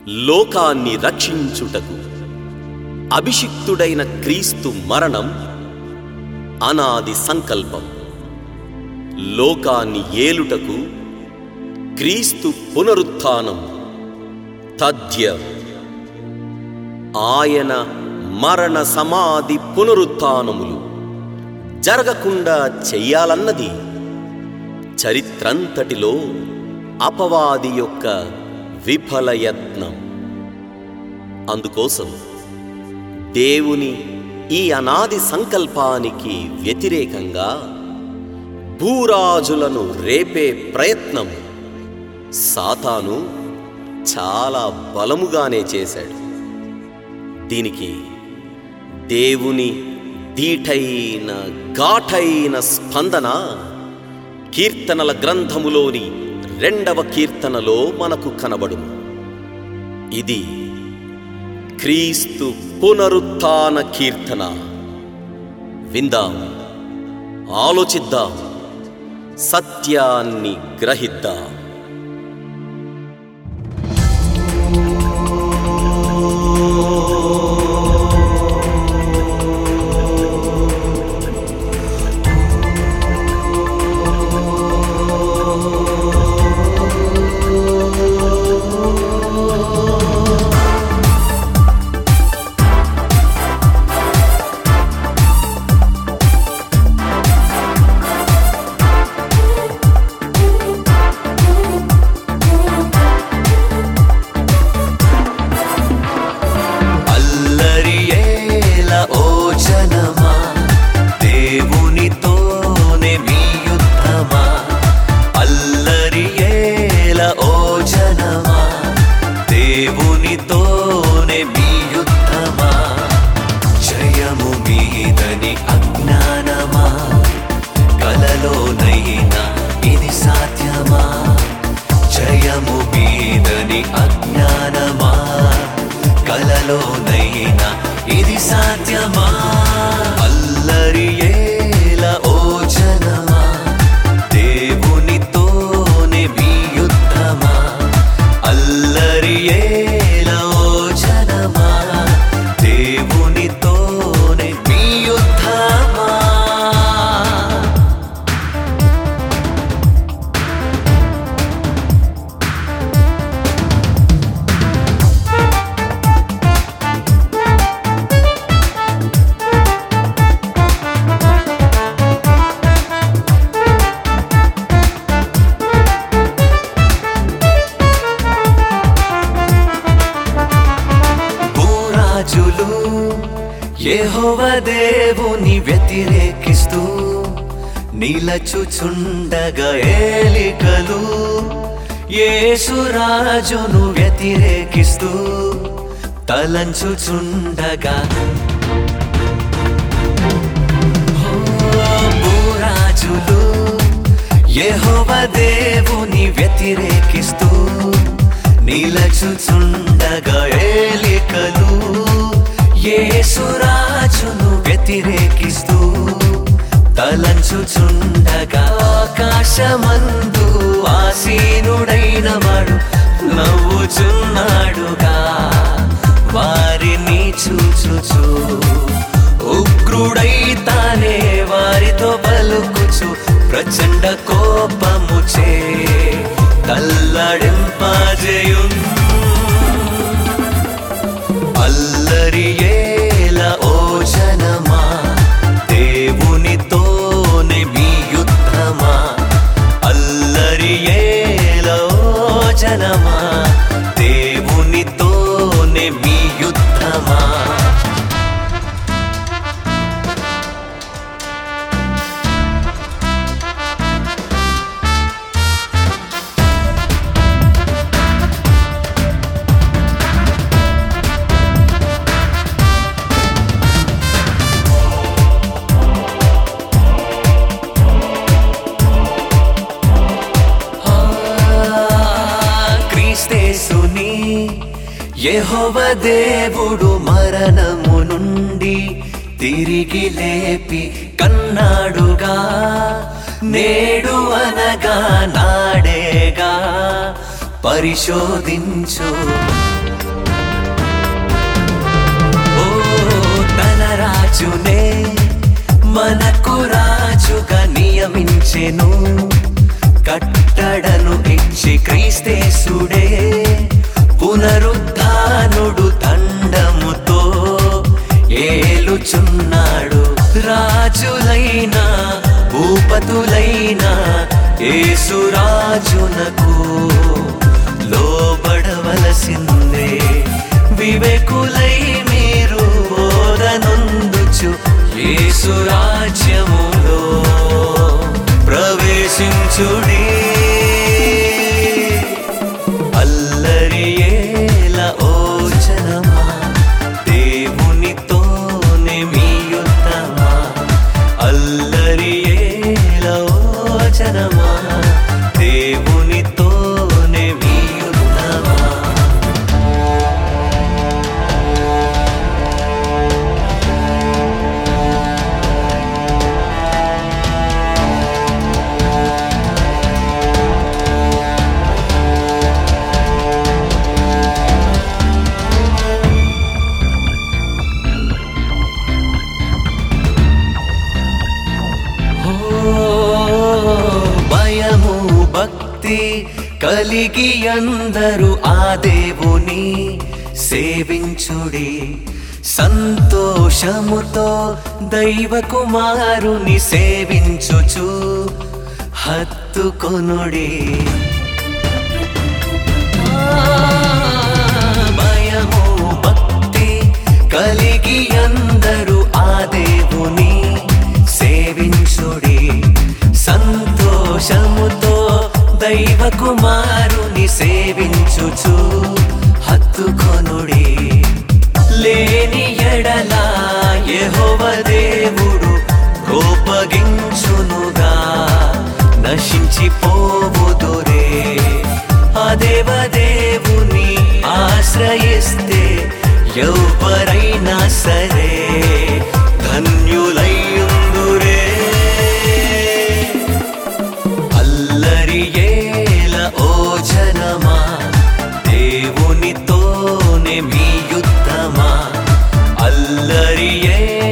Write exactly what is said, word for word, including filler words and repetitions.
లోకాన్ని రక్షించుటకు అభిషిక్తుడైన క్రీస్తు మరణం అనాది సంకల్పం. లోకాన్ని ఏలుటకు క్రీస్తు పునరుత్థానం తథ్యం. ఆయన మరణ సమాధి పునరుత్థానములు జరగకుండా చెయ్యాలన్నది చరిత్రంతటిలో అపవాది యొక్క విఫలయత్నం. అందుకోసం దేవుని ఈ అనాది సంకల్పానికి వ్యతిరేకంగా భూరాజులను రేపే ప్రయత్నం సాతాను చాలా బలముగానే చేశాడు. దీనికి దేవుని దీటైన ఘాటైన స్పందన కీర్తనల గ్రంథములోని రెండవ కీర్తనలో మనకు కనబడును. ఇది క్రీస్తు పునరుత్థాన కీర్తన. విందాం, ఆలోచిద్దాం, సత్యాన్ని గ్రహిద్దాం. దేవునితోనే మీ యుద్ధమా, జయము మీదని అజ్ఞానమా, కలలోనైనా ఇది సాధ్యమా? జయము మీదని అజ్ఞానమా, కలలోనైనా ఇది సాధ్యమా? అల్లరి ఏల ఓ జనమా, దేవునితోనే మీ యుద్ధమా. అల్లరి ఏల ఓ జనమా, దేవునితోనే మీ యుద్ధమా. యెహోవా దేవుని వ్యతిరేకిస్తూ నిలచుచుండగా ఏలికలు, యేసురాజును వ్యతిరేకిస్తూ తలంచుచుండగా భూరాజులు యెహోవా దేవుని వ్యతిరేకిస్తూ నిలచుచుండగా ఏలికలు, యేసురాజును వ్యతిరేకిస్తూ తలంచుచుండగా ఆకాశమందు ఆసీనుడైన వాడు నవ్వుచున్నాడుగా. వారిని చూచుచు ఉగ్రుడై తానే వారితో పలుకుచు ప్రచండ కోపముచే తల్లడింపజేయును. అల్లరి ఏల ఓ జనమా, దేవునితోనే మీ యుద్ధమా. అల్లరి ఏల ఓ జనమా, దేవునితోనే మీ యుద్ధమా. యెహోవా దేవుడు మరణము నుండి తిరిగి లేపి కన్నాడుగా. నేడు అనగా నాడేగా, పరిశోధించు భక్తులైన యేసురాజునకు లోబడవలసిందే. వివేకులై మీరు బోధనొందుచు యేసు రాజ్యములో ప్రవేశించుడి. అల్లరి ఏల ఓ జనమా, దేవునితోనే మీ యుద్ధమా. అల్లరి ఏల ఓ జనమా, దేవునితోనే మీ యుద్ధమా. భయము భక్తి కలిగి అందరూ ఆ దేవుని సేవించుడి. సంతోషముతో దైవ కుమారుని సేవించుచు హత్తుకొనుడి. భయము భక్తి కలిగి అందరూ ఆ దేవుని సేవించుడి. సంతోషముతో దైవ కుమారుని సేవించుచు హత్తుకొనుడి. లేని ఎడల యెహోవా దేవుడు కోపగించునుగా, నశించిపోవుదురే. ఆ దేవదేవుని ఆశ్రయిస్తే ఎవరైనా సరే ధన్యులయ్యుందురే. అల్లరి ఏల ఓ జనమా, దేవునితోనే మీ యుద్ధమా. అల్లరి